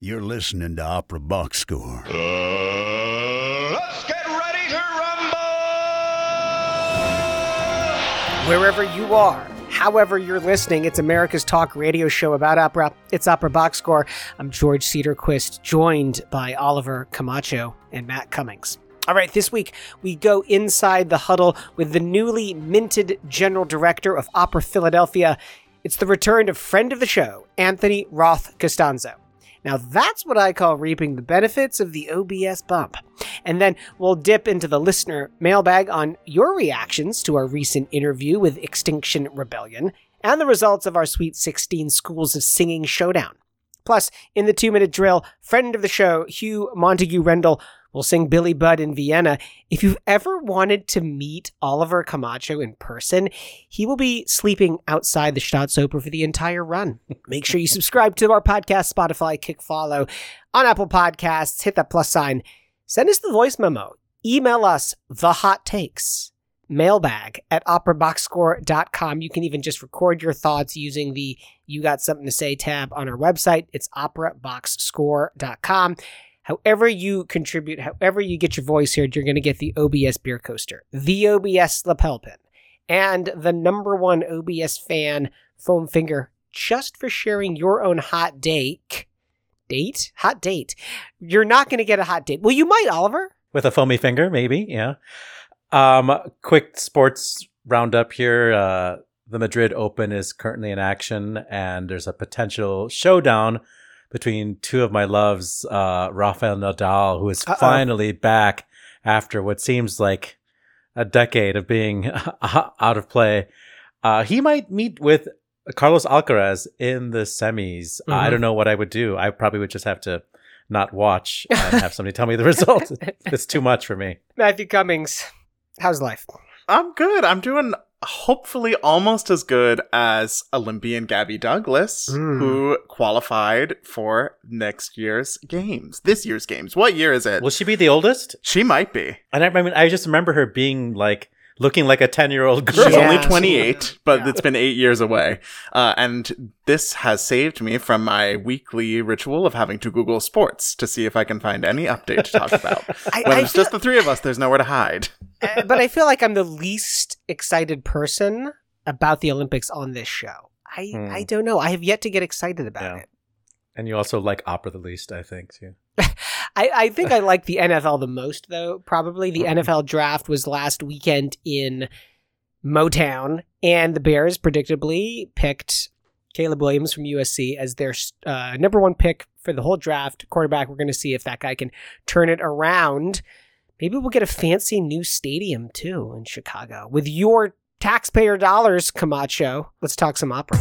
You're listening to Opera Box Score. Let's get ready to rumble! Wherever you are, however you're listening, it's America's talk radio show about opera. It's Opera Box Score. I'm George Cedarquist, joined by Oliver Camacho and Matt Cummings. All right, this week we go inside the huddle with the newly minted general director of Opera Philadelphia. It's the return of friend of the show, Anthony Roth Costanzo. Now that's what I call reaping the benefits of the OBS bump. And then we'll dip into the listener mailbag on your reactions to our recent interview with Extinction Rebellion and the results of our Sweet 16 Schools of Singing showdown. Plus, in the 2-minute drill, friend of the show, Hugh Montague Rendell, will sing Billy Budd in Vienna. If you've ever wanted to meet Oliver Camacho in person, he will be sleeping outside the Staatsoper for the entire run. Make sure you subscribe to our podcast, Spotify, kick follow on Apple Podcasts, hit that plus sign. Send us the voice memo. Email us the hot takes. Mailbag at operaboxscore.com. You can even just record your thoughts using the You Got Something to Say tab on our website. It's operaboxscore.com. However you contribute, however you get your voice heard, you're going to get the OBS beer coaster, the OBS lapel pin, and the #1 OBS fan foam finger just for sharing your own hot date. Hot date. You're not going to get a hot date. Well, you might, Oliver. With a foamy finger, maybe, yeah. Quick sports roundup here. The Madrid Open is currently in action, and there's a potential showdown between two of my loves, Rafael Nadal, who is finally back after what seems like a decade of being out of play. He might meet with Carlos Alcaraz in the semis. I don't know what I would do. I probably would just have to not watch and have somebody tell me the result. It's too much for me. Matthew Cummings, how's life? I'm good. I'm doing hopefully almost as good as Olympian Gabby Douglas, who qualified for this year's games. What year is it? Will she be the oldest? She might be. And I just remember her being looking like a 10-year-old girl. She's only 28, but it's been 8 years away. And this has saved me from my weekly ritual of having to Google sports to see if I can find any update to talk about. When it's just the three of us, there's nowhere to hide. But I feel like I'm the least excited person about the Olympics on this show. I don't know. I have yet to get excited about it. And you also like opera the least, I think, too. I think I like the NFL the most, though. Probably the NFL draft was last weekend in Motown, and the Bears predictably picked Caleb Williams from USC as their #1 pick for the whole draft. Quarterback, we're going to see if that guy can turn it around. Maybe we'll get a fancy new stadium, too, in Chicago. With your taxpayer dollars, Camacho, let's talk some opera.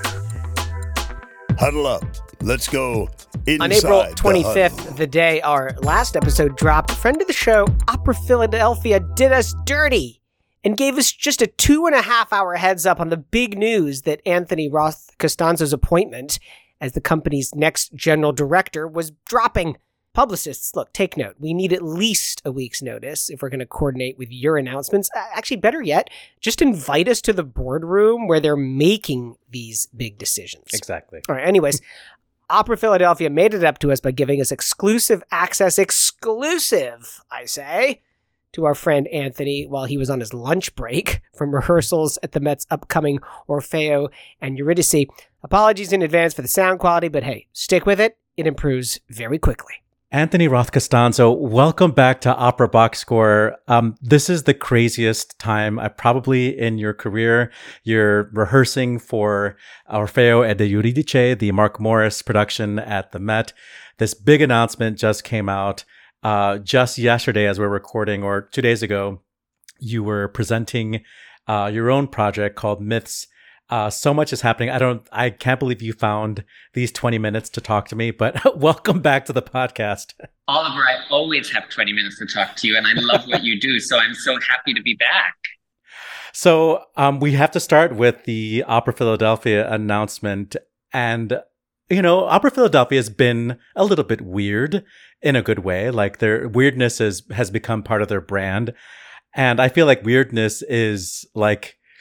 Huddle up. Let's go inside. On April 25th, the day our last episode dropped, friend of the show, Opera Philadelphia, did us dirty and gave us just a 2.5-hour heads up on the big news that Anthony Roth Costanzo's appointment as the company's next general director was dropping. Publicists, look, take note. We need at least a week's notice if we're going to coordinate with your announcements. Actually, better yet, just invite us to the boardroom where they're making these big decisions. Exactly. All right, anyways, Opera Philadelphia made it up to us by giving us exclusive access, I say, to our friend Anthony while he was on his lunch break from rehearsals at the Met's upcoming Orfeo and Eurydice. Apologies in advance for the sound quality, but hey, stick with it. It improves very quickly. Anthony Roth Costanzo, welcome back to Opera Box Score. This is the craziest time probably in your career. You're rehearsing for Orfeo e Eurydice, the Mark Morris production at the Met. This big announcement just came out just yesterday as we're recording, or 2 days ago. You were presenting your own project called Myths. So much is happening. I can't believe you found these 20 minutes to talk to me, but welcome back to the podcast. Oliver, I always have 20 minutes to talk to you, and I love what you do, so I'm so happy to be back. So we have to start with the Opera Philadelphia announcement. And, Opera Philadelphia has been a little bit weird in a good way. Like their weirdness has become part of their brand. And I feel like weirdness is like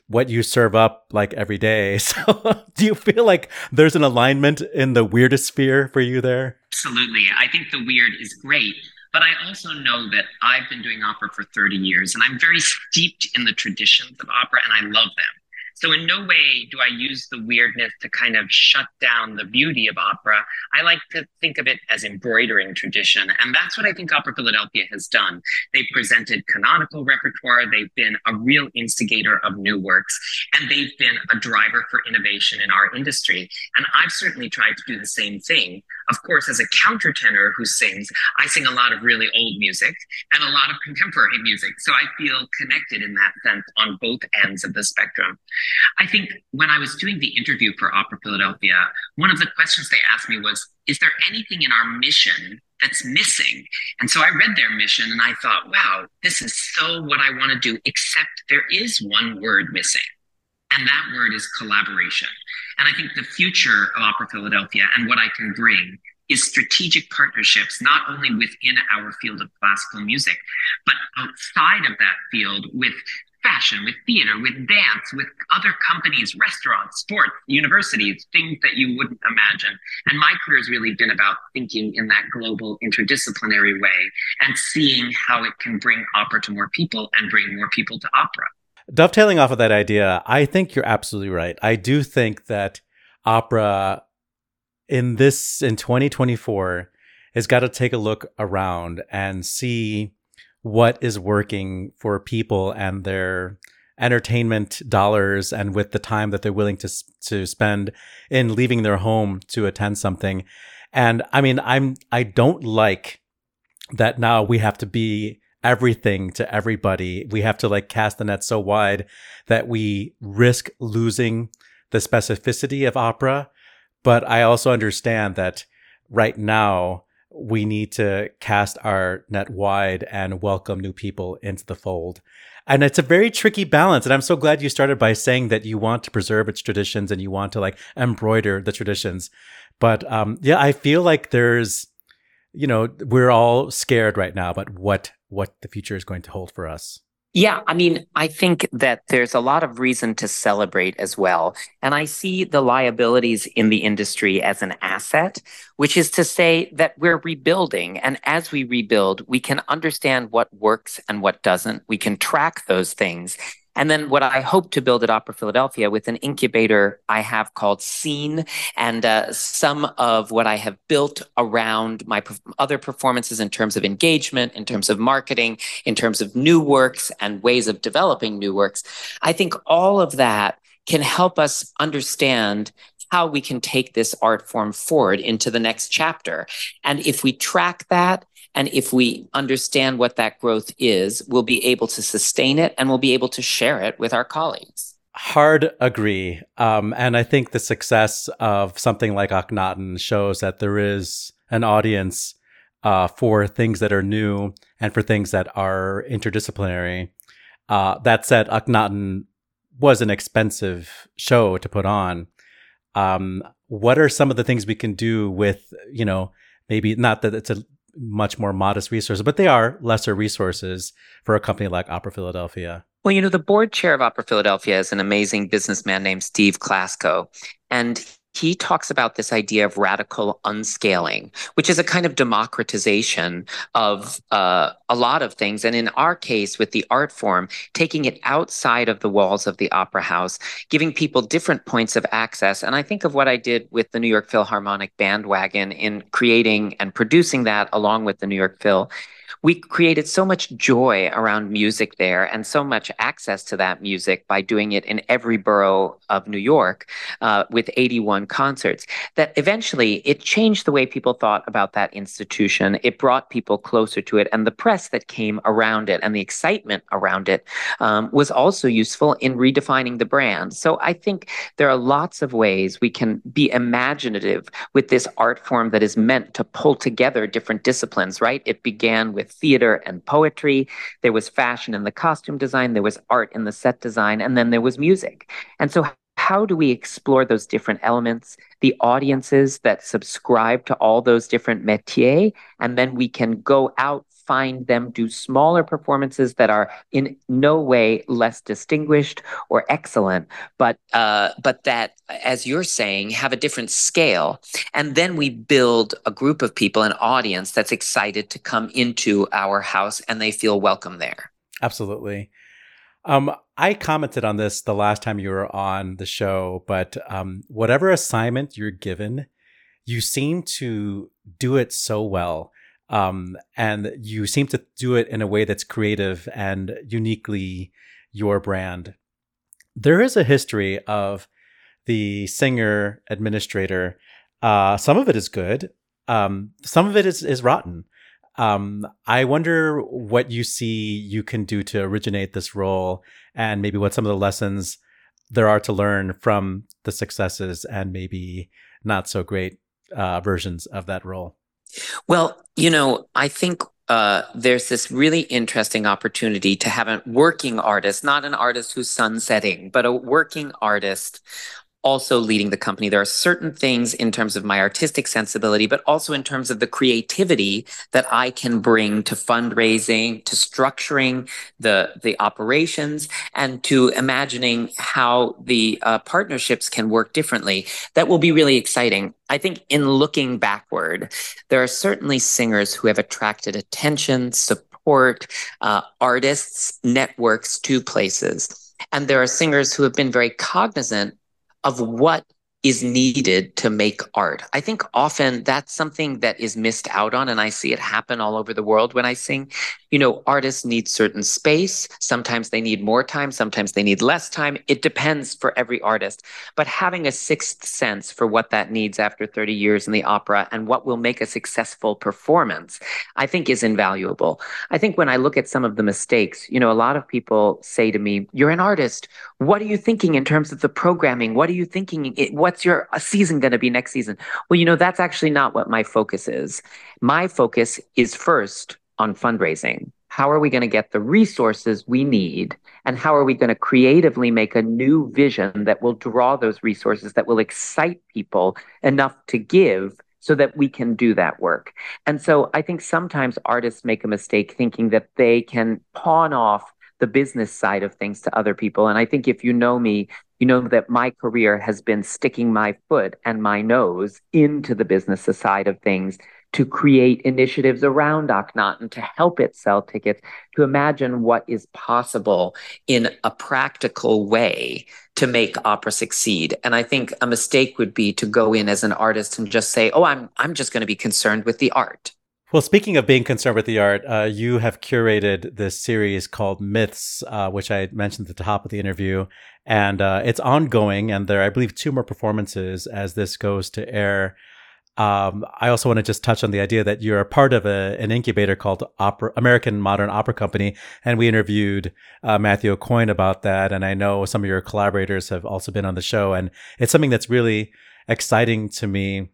what you serve up like every day. So do you feel like there's an alignment in the weirdest sphere for you there? Absolutely. I think the weird is great. But I also know that I've been doing opera for 30 years and I'm very steeped in the traditions of opera and I love them. So in no way do I use the weirdness to kind of shut down the beauty of opera. I like to think of it as embroidering tradition. And that's what I think Opera Philadelphia has done. They've presented canonical repertoire. They've been a real instigator of new works. And they've been a driver for innovation in our industry. And I've certainly tried to do the same thing. Of course, as a countertenor who sings, I sing a lot of really old music and a lot of contemporary music. So I feel connected in that sense on both ends of the spectrum. I think when I was doing the interview for Opera Philadelphia, one of the questions they asked me was, is there anything in our mission that's missing? And so I read their mission and I thought, wow, this is so what I want to do, except there is one word missing. And that word is collaboration. And I think the future of Opera Philadelphia and what I can bring is strategic partnerships, not only within our field of classical music, but outside of that field with fashion, with theater, with dance, with other companies, restaurants, sports, universities, things that you wouldn't imagine. And my career has really been about thinking in that global interdisciplinary way and seeing how it can bring opera to more people and bring more people to opera. Dovetailing off of that idea, I think you're absolutely right. I do think that opera in 2024 has got to take a look around and see what is working for people and their entertainment dollars and with the time that they're willing to spend in leaving their home to attend something. And I mean, I don't like that now we have to be everything to everybody. We have to like cast the net so wide that we risk losing the specificity of opera. But I also understand that right now we need to cast our net wide and welcome new people into the fold. And it's a very tricky balance. And I'm so glad you started by saying that you want to preserve its traditions and you want to like embroider the traditions. But yeah, I feel like there's, we're all scared right now about what the future is going to hold for us. Yeah, I mean, I think that there's a lot of reason to celebrate as well. And I see the liabilities in the industry as an asset, which is to say that we're rebuilding. And as we rebuild, we can understand what works and what doesn't. We can track those things. And then what I hope to build at Opera Philadelphia with an incubator I have called Scene, and some of what I have built around my other performances in terms of engagement, in terms of marketing, in terms of new works and ways of developing new works. I think all of that can help us understand how we can take this art form forward into the next chapter. And if we track that, and if we understand what that growth is, we'll be able to sustain it and we'll be able to share it with our colleagues. Hard agree. And I think the success of something like Akhenaten shows that there is an audience for things that are new and for things that are interdisciplinary. That said, Akhenaten was an expensive show to put on. What are some of the things we can do with, maybe not that it's a much more modest resources, but they are lesser resources for a company like Opera Philadelphia? Well, the board chair of Opera Philadelphia is an amazing businessman named Steve Klasko. And he talks about this idea of radical unscaling, which is a kind of democratization of a lot of things. And in our case, with the art form, taking it outside of the walls of the opera house, giving people different points of access. And I think of what I did with the New York Philharmonic Bandwagon in creating and producing that along with the New York Phil. We created so much joy around music there and so much access to that music by doing it in every borough of New York with 81 concerts that eventually it changed the way people thought about that institution. It brought people closer to it, and the press that came around it and the excitement around it was also useful in redefining the brand. So I think there are lots of ways we can be imaginative with this art form that is meant to pull together different disciplines, right? It began with theater and poetry. There was fashion in the costume design. There was art in the set design. And then there was music. And so how do we explore those different elements, the audiences that subscribe to all those different métiers, and then we can go out, find them, do smaller performances that are in no way less distinguished or excellent, but that, as you're saying, have a different scale. And then we build a group of people, an audience that's excited to come into our house and they feel welcome there. Absolutely. I commented on this the last time you were on the show, but whatever assignment you're given, you seem to do it so well. And you seem to do it in a way that's creative and uniquely your brand. There is a history of the singer administrator. Some of it is good. Some of it is rotten. I wonder what you see you can do to originate this role, and maybe what some of the lessons there are to learn from the successes and maybe not so great versions of that role. Well, I think there's this really interesting opportunity to have a working artist, not an artist who's sunsetting, but a working artist also leading the company. There are certain things in terms of my artistic sensibility, but also in terms of the creativity that I can bring to fundraising, to structuring the operations, and to imagining how the partnerships can work differently. That will be really exciting. I think in looking backward, there are certainly singers who have attracted attention, support, artists, networks to places. And there are singers who have been very cognizant of what is needed to make art. I think often that's something that is missed out on, and I see it happen all over the world when I sing. Artists need certain space. Sometimes they need more time. Sometimes they need less time. It depends for every artist. But having a sixth sense for what that needs after 30 years in the opera and what will make a successful performance, I think is invaluable. I think when I look at some of the mistakes, a lot of people say to me, "You're an artist. What are you thinking in terms of the programming? What are you thinking? What's your season going to be next season?" Well, that's actually not what my focus is. My focus is first on fundraising. How are we going to get the resources we need? And how are we going to creatively make a new vision that will draw those resources, that will excite people enough to give so that we can do that work? And so I think sometimes artists make a mistake thinking that they can pawn off the business side of things to other people. And I think if you know me, you know that my career has been sticking my foot and my nose into the business side of things to create initiatives around Akhenaten to help it sell tickets, to imagine what is possible in a practical way to make opera succeed. And I think a mistake would be to go in as an artist and just say, "Oh, I'm just going to be concerned with the art." Well, speaking of being concerned with the art, you have curated this series called Myths, which I mentioned at the top of the interview, and it's ongoing, and there are, I believe, 2 more performances as this goes to air. I also want to just touch on the idea that you're a part of an incubator called American Modern Opera Company, and we interviewed Matthew Aucoin about that, and I know some of your collaborators have also been on the show, and it's something that's really exciting to me.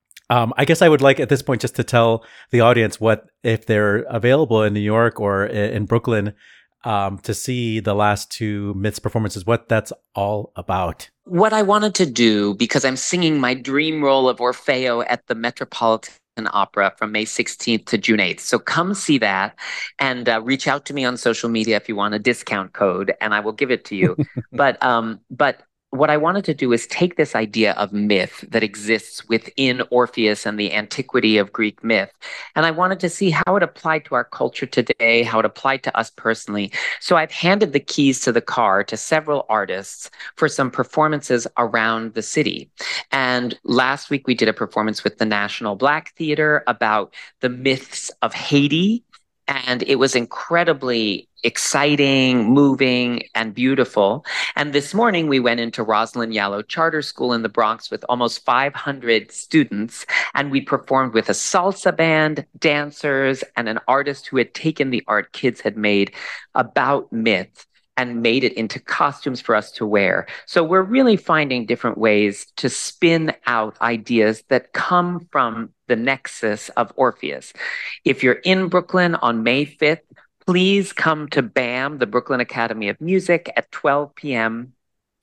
I guess I would like at this point just to tell the audience what, if they're available in New York or in Brooklyn, to see the last 2 Myths performances, what that's all about. What I wanted to do, because I'm singing my dream role of Orfeo at the Metropolitan Opera from May 16th to June 8th. So come see that, and reach out to me on social media if you want a discount code, and I will give it to you. But what I wanted to do is take this idea of myth that exists within Orpheus and the antiquity of Greek myth, and I wanted to see how it applied to our culture today, how it applied to us personally. So I've handed the keys to the car to several artists for some performances around the city. And last week we did a performance with the National Black Theater about the myths of Haiti. And it was incredibly exciting, moving, and beautiful. And this morning, we went into Rosalind Yallow Charter School in the Bronx with almost 500 students. And we performed with a salsa band, dancers, and an artist who had taken the art kids had made about myth and made it into costumes for us to wear. So we're really finding different ways to spin out ideas that come from the nexus of Orpheus. If you're in Brooklyn on May 5th, please come to BAM, the Brooklyn Academy of Music, at 12 p.m.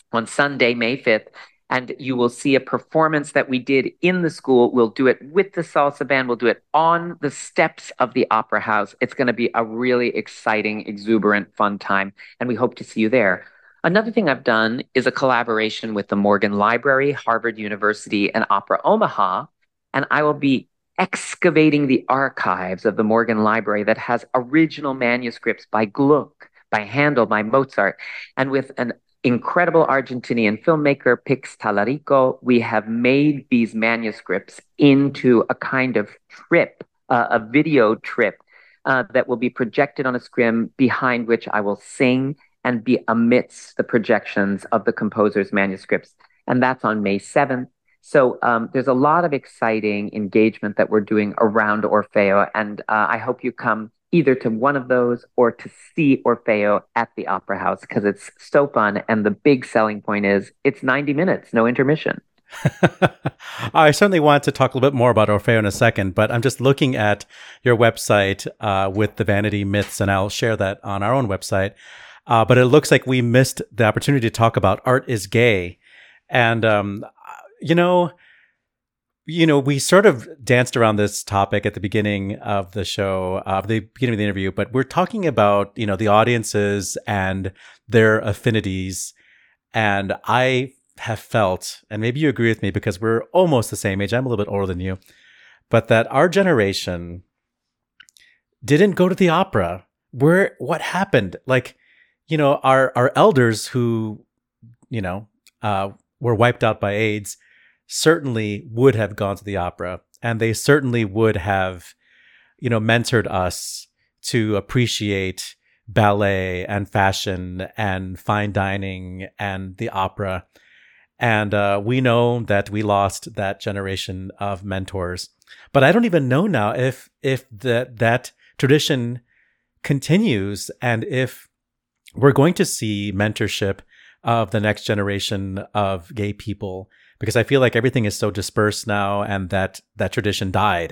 on Sunday, May 5th. And you will see a performance that we did in the school. We'll do it with the salsa band. We'll do it on the steps of the Opera House. It's going to be a really exciting, exuberant, fun time. And we hope to see you there. Another thing I've done is a collaboration with the Morgan Library, Harvard University, and Opera Omaha. And I will be excavating the archives of the Morgan Library that has original manuscripts by Gluck, by Handel, by Mozart. And with an incredible Argentinian filmmaker, Pix Talarico, we have made these manuscripts into a kind of trip, a video trip that will be projected on a screen behind which I will sing and be amidst the projections of the composer's manuscripts. And that's on May 7th. So there's a lot of exciting engagement that we're doing around Orfeo. And I hope you come either to one of those or to see Orfeo at the Opera House, because it's so fun. And the big selling point is it's 90 minutes, no intermission. I certainly want to talk a little bit more about Orfeo in a second, but I'm just looking at your website with the vanity myths, and I'll share that on our own website. But it looks like we missed the opportunity to talk about Art is Gay. And, we sort of danced around this topic at the beginning of the show, the beginning of the interview, but we're talking about, the audiences and their affinities. And I have felt, and maybe you agree with me because we're almost the same age, I'm a little bit older than you, but that our generation didn't go to the opera. What happened? Like, our elders who, were wiped out by AIDS certainly would have gone to the opera, and they certainly would have, mentored us to appreciate ballet and fashion and fine dining and the opera. And we know that we lost that generation of mentors. But I don't even know now if that tradition continues, and if we're going to see mentorship of the next generation of gay people, because I feel like everything is so dispersed now, and that tradition died,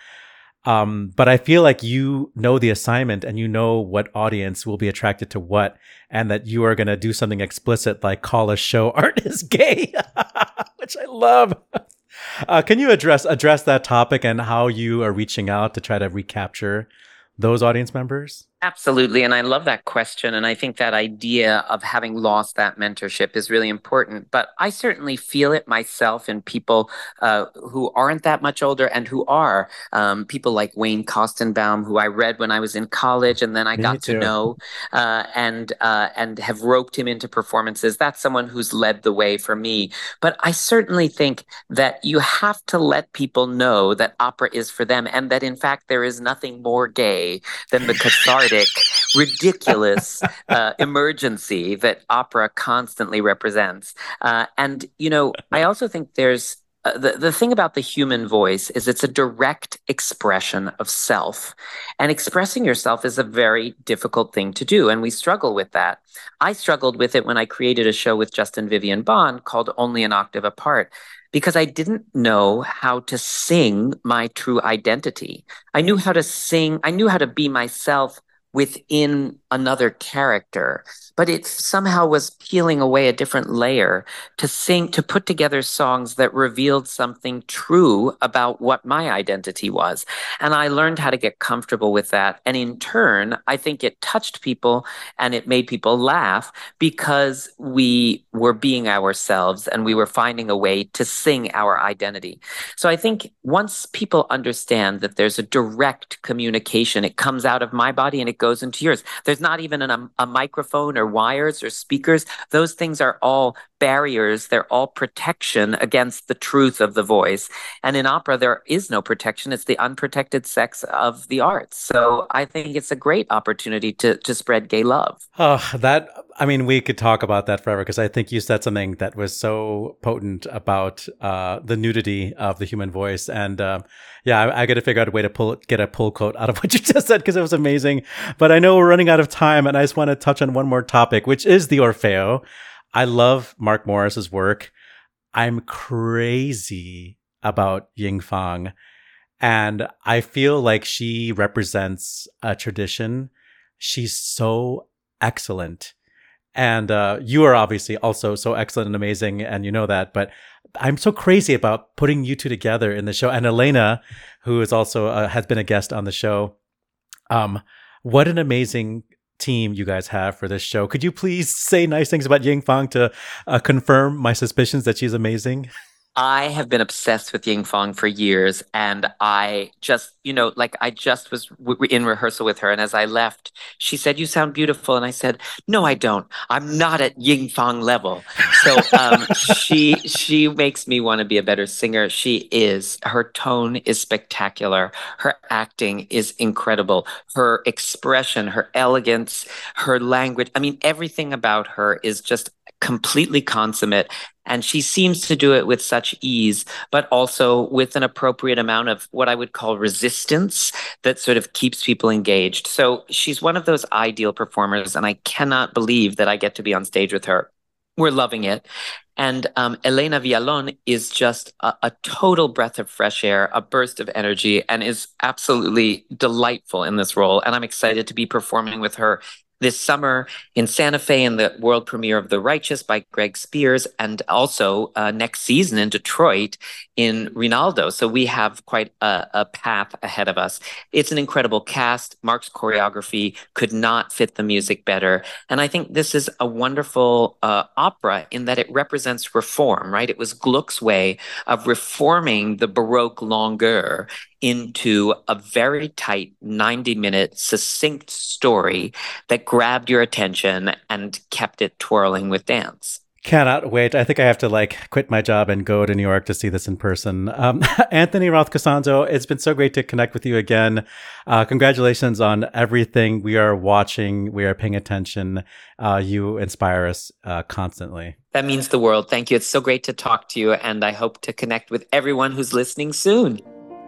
But I feel like you know the assignment, and you know what audience will be attracted to what, and that you are going to do something explicit like call a show Art is Gay, which I love. Can you address that topic and how you are reaching out to try to recapture those audience members? Absolutely. And I love that question. And I think that idea of having lost that mentorship is really important. But I certainly feel it myself in people who aren't that much older and who are. People like Wayne Kostenbaum, who I read when I was in college, and then I got to know and have roped him into performances. That's someone who's led the way for me. But I certainly think that you have to let people know that opera is for them, and that in fact there is nothing more gay than the cathartic, ridiculous emergency that opera constantly represents. And I also think there's the thing about the human voice is it's a direct expression of self. And expressing yourself is a very difficult thing to do, and we struggle with that. I struggled with it when I created a show with Justin Vivian Bond called Only an Octave Apart, because I didn't know how to sing my true identity. I knew how to sing, I knew how to be myself within another character, but it somehow was peeling away a different layer to sing, to put together songs that revealed something true about what my identity was. And I learned how to get comfortable with that. And in turn, I think it touched people and it made people laugh because we were being ourselves and we were finding a way to sing our identity. So I think once people understand that there's a direct communication, it comes out of my body and it goes into yours. There's not even a microphone or wires or speakers. Those things are all barriers. They're all protection against the truth of the voice. And in opera, there is no protection. It's the unprotected sex of the arts. So I think it's a great opportunity to spread gay love. We could talk about that forever, because I think you said something that was so potent about the nudity of the human voice. And I got to figure out a way to get a pull quote out of what you just said, because it was amazing. But I know we're running out of time, and I just want to touch on one more topic, which is the Orfeo. I love Mark Morris's work. I'm crazy about Ying Fang, and I feel like she represents a tradition. She's so excellent. And you are obviously also so excellent and amazing, and you know that. But I'm so crazy about putting you two together in the show. And Elena, who is also has been a guest on the show. What an amazing team you guys have for this show. Could you please say nice things about Ying Fang to confirm my suspicions that she's amazing? I have been obsessed with Ying Fang for years, and I just, I just was in rehearsal with her, and as I left, she said, "You sound beautiful," and I said, "No, I don't. I'm not at Ying Fang level." So she makes me want to be a better singer. She is. Her tone is spectacular. Her acting is incredible. Her expression, her elegance, her language. I mean, everything about her is just completely consummate. And she seems to do it with such ease, but also with an appropriate amount of what I would call resistance that sort of keeps people engaged. So she's one of those ideal performers, and I cannot believe that I get to be on stage with her. We're loving it. And Elena Villalon is just a total breath of fresh air, a burst of energy, and is absolutely delightful in this role. And I'm excited to be performing with her this summer in Santa Fe in the world premiere of The Righteous by Greg Spears, and also next season in Detroit in Rinaldo. So we have quite a path ahead of us. It's an incredible cast. Mark's choreography could not fit the music better. And I think this is a wonderful opera in that it represents reform, right? It was Gluck's way of reforming the Baroque longueur into a very tight 90-minute succinct story that grabbed your attention and kept it twirling with dance. Cannot wait. I think I have to quit my job and go to New York to see this in person. Anthony Roth Costanzo, it's been so great to connect with you again. Congratulations on everything we are watching. We are paying attention. You inspire us constantly. That means the world. Thank you. It's so great to talk to you, and I hope to connect with everyone who's listening soon.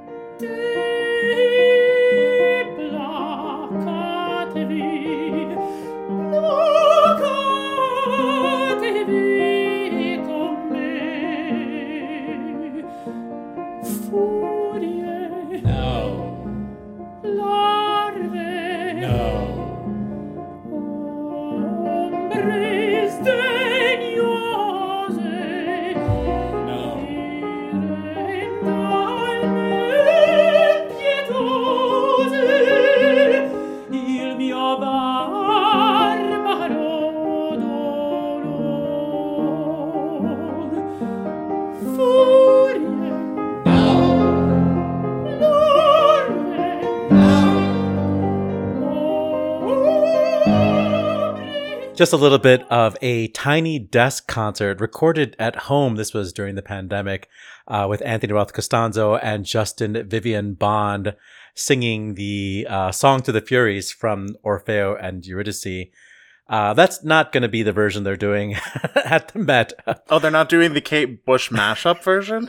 Just a little bit of a tiny desk concert recorded at home. This was during the pandemic with Anthony Roth Costanzo and Justin Vivian Bond singing the Song to the Furies from Orfeo and Eurydice. That's not going to be the version they're doing at the Met. Oh, they're not doing the Kate Bush mashup version?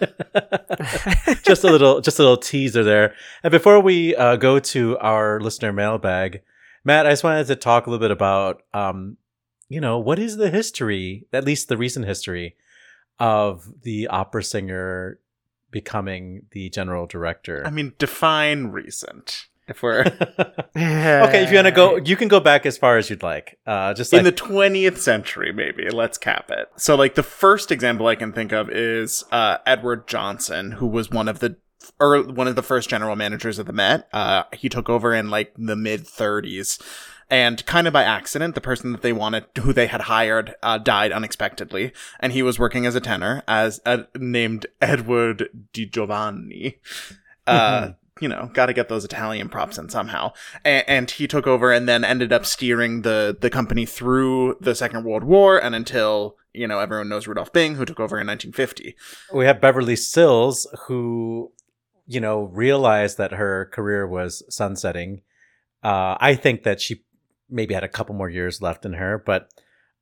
Just a little teaser there. And before we go to our listener mailbag, Matt, I just wanted to talk a little bit about what is the history, at least the recent history, of the opera singer becoming the general director? I mean, define recent. If we're okay, if you want to go, you can go back as far as you'd like. Just in the 20th century, maybe. Let's cap it. So, the first example I can think of is Edward Johnson, who was one of the first general managers of the Met. He took over in the mid 30s. And kind of by accident, the person that who they had hired, died unexpectedly. And he was working as a tenor named Edward Di Giovanni. Got to get those Italian props in somehow. And he took over and then ended up steering the company through the Second World War and until, everyone knows Rudolph Bing, who took over in 1950. We have Beverly Sills, who, realized that her career was sunsetting. I think that she maybe had a couple more years left in her, but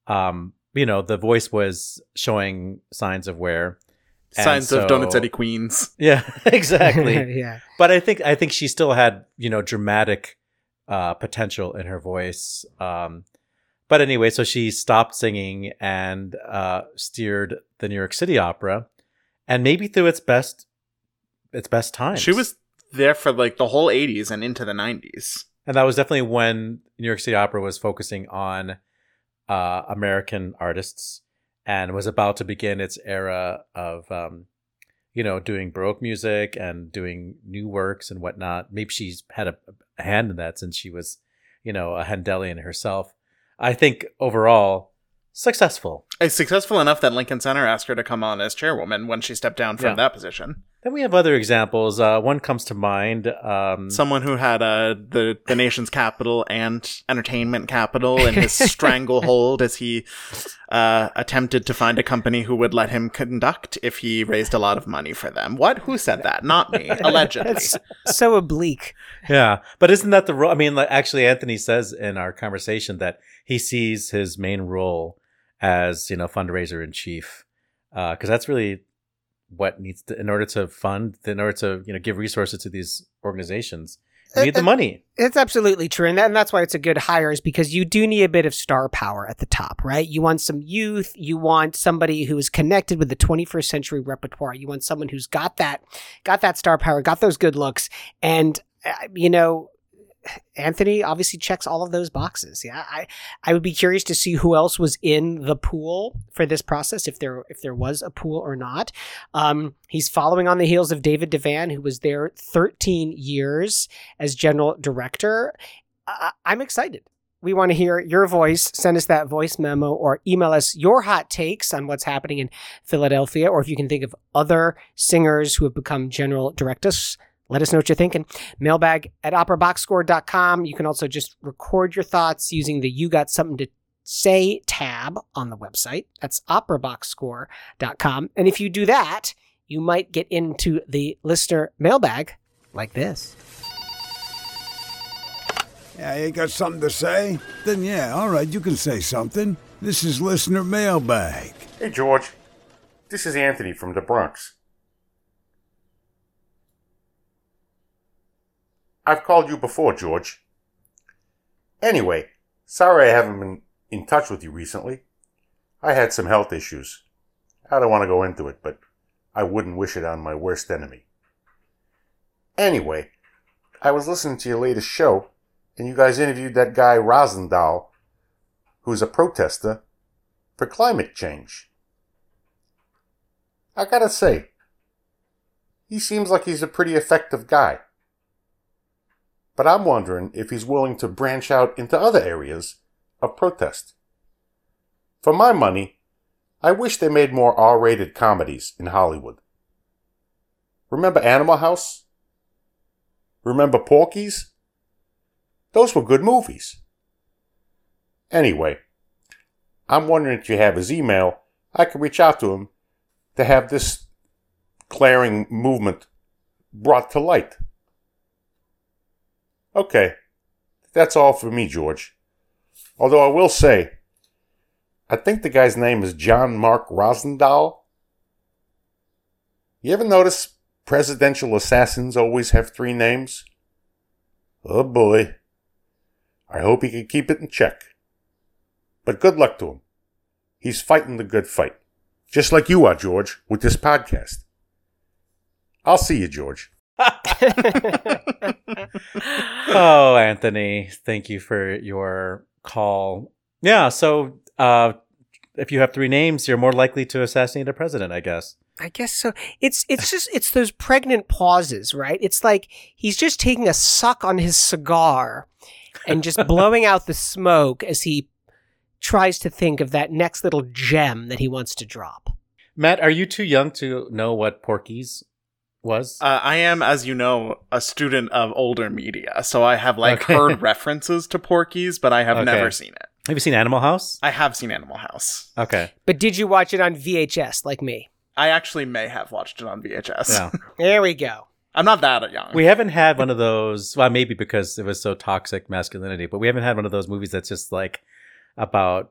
the voice was showing signs of wear. Signs of Donizetti Queens. Yeah, exactly. Yeah. But I think she still had, dramatic potential in her voice. But anyway, so she stopped singing and steered the New York City Opera, and maybe through its best times. She was there for the whole 80s and into the 90s. And that was definitely when New York City Opera was focusing on American artists and was about to begin its era of, doing Baroque music and doing new works and whatnot. Maybe she's had a hand in that since she was, a Handelian herself. I think overall, successful. Successful enough that Lincoln Center asked her to come on as chairwoman when she stepped down from that position. Then we have other examples. One comes to mind. Someone who had the nation's capital and entertainment capital in his stranglehold as he attempted to find a company who would let him conduct if he raised a lot of money for them. What? Who said that? Not me. Allegedly. It's so oblique. Yeah. But isn't that the role? I mean, actually, Anthony says in our conversation that he sees his main role as, fundraiser in chief. Because that's really what needs to, in order to give resources to these organizations, you need the money. It's absolutely true. And that's why it's a good hire, is because you do need a bit of star power at the top, right? You want some youth. You want somebody who is connected with the 21st century repertoire. You want someone who's got that star power, got those good looks. And, Anthony obviously checks all of those boxes. Yeah, I would be curious to see who else was in the pool for this process, if there was a pool or not. He's following on the heels of David Devan, who was there 13 years as general director. I'm excited. We want to hear your voice. Send us that voice memo or email us your hot takes on what's happening in Philadelphia, or if you can think of other singers who have become general directors. Let us know what you're thinking. Mailbag@operaboxscore.com. You can also just record your thoughts using the You Got Something to Say tab on the website. That's operaboxscore.com. And if you do that, you might get into the listener mailbag like this. Yeah, you got something to say? Then yeah, all right, you can say something. This is listener mailbag. Hey, George. This is Anthony from the Bronx. I've called you before, George. Anyway, sorry I haven't been in touch with you recently. I had some health issues. I don't want to go into it, but I wouldn't wish it on my worst enemy. Anyway, I was listening to your latest show, and you guys interviewed that guy Rosendahl, who's a protester for climate change. I gotta say, he seems like he's a pretty effective guy. But I'm wondering if he's willing to branch out into other areas of protest. For my money, I wish they made more R-rated comedies in Hollywood. Remember Animal House? Remember Porky's? Those were good movies. Anyway, I'm wondering if you have his email. I could reach out to him to have this glaring movement brought to light. Okay, that's all for me, George. Although I will say, I think the guy's name is John Mark Rosendahl. You ever notice presidential assassins always have 3 names? Oh boy. I hope he can keep it in check. But good luck to him. He's fighting the good fight. Just like you are, George, with this podcast. I'll see you, George. Oh, Anthony, thank you for your call. Yeah, so if you have 3 names, you're more likely to assassinate a president, I guess. I guess so. It's those pregnant pauses, right? It's like he's just taking a suck on his cigar and just blowing out the smoke as he tries to think of that next little gem that he wants to drop. Matt, are you too young to know what Porky's was? I am, as you know, a student of older media, so I have heard references to Porky's, but I have never seen it. Have you seen Animal House? I have seen Animal House. Okay. But did you watch it on VHS like me? I actually may have watched it on VHS. Yeah. There we go. I'm not that young. We haven't had one of those, well, maybe because it was so toxic masculinity, but we haven't had one of those movies that's just like about,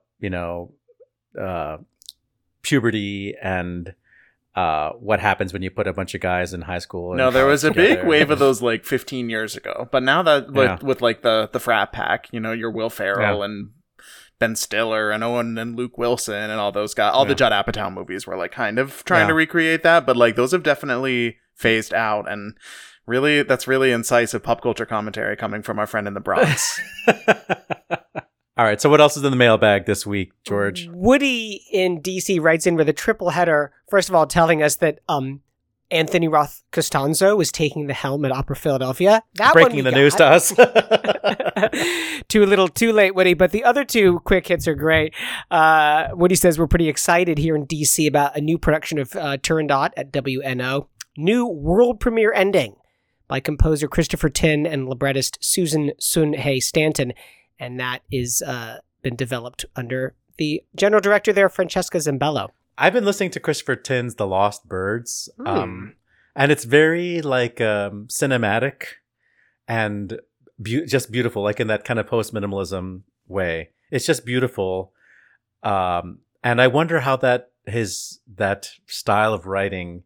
puberty and what happens when you put a bunch of guys in high school. No, there was a big wave of those 15 years ago. But now that with the frat pack, your Will Ferrell and Ben Stiller and Owen and Luke Wilson and all those guys, all the Judd Apatow movies were kind of trying to recreate that. But those have definitely phased out. And really, that's really incisive pop culture commentary coming from our friend in the Bronx. All right, so what else is in the mailbag this week, George? Woody in DC writes in with a triple header. First of all, telling us that Anthony Roth Costanzo is taking the helm at Opera Philadelphia. That Breaking the news to us. Too little, too late, Woody. But the other two quick hits are great. Woody says we're pretty excited here in DC about a new production of Turandot at WNO. New world premiere ending by composer Christopher Tin and librettist Susan Sun-Hei Stanton. And that is been developed under the general director there, Francesca Zambello. I've been listening to Christopher Tin's The Lost Birds, and it's very cinematic and just beautiful, like in that kind of post-minimalism way. It's just beautiful, and I wonder how that style of writing,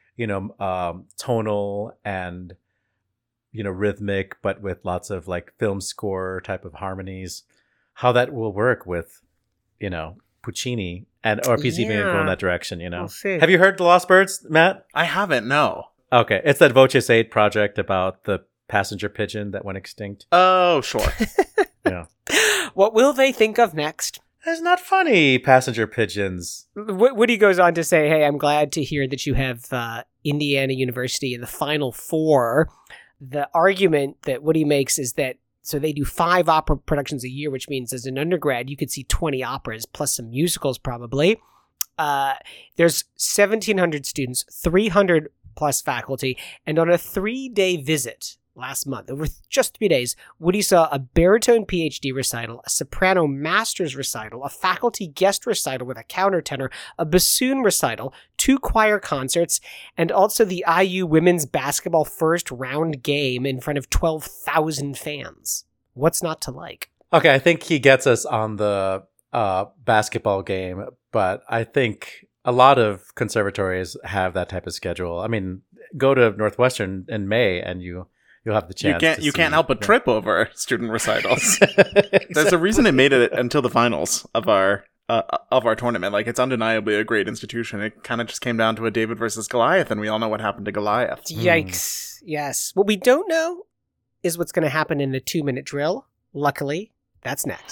tonal and rhythmic, but with lots of like film score type of harmonies, how that will work with, Puccini, or if he's even going to go in that direction, We'll see. Have you heard The Lost Birds, Matt? I haven't, no. Okay. It's that Voces 8 project about the passenger pigeon that went extinct. Oh, sure. Yeah. What will they think of next? It's not funny, passenger pigeons. Woody goes on to say, hey, I'm glad to hear that you have Indiana University in the Final Four. The argument that Woody makes is that, so they do 5 opera productions a year, which means as an undergrad, you could see 20 operas, plus some musicals probably. There's 1,700 students, 300 plus faculty, and on a 3-day visit last month, over just 3 days, Woody saw a baritone PhD recital, a soprano master's recital, a faculty guest recital with a countertenor, a bassoon recital, 2 choir concerts, and also the IU women's basketball first round game in front of 12,000 fans. What's not to like? Okay, I think he gets us on the basketball game, but I think a lot of conservatories have that type of schedule. I mean, go to Northwestern in May and you'll have the chance. You can't help but trip over student recitals. Exactly. There's a reason it made it until the finals of our tournament. Like, it's undeniably a great institution. It kind of just came down to a David versus Goliath, and we all know what happened to Goliath. Yikes! Yes. What we don't know is what's going to happen in the 2-minute drill. Luckily, that's next.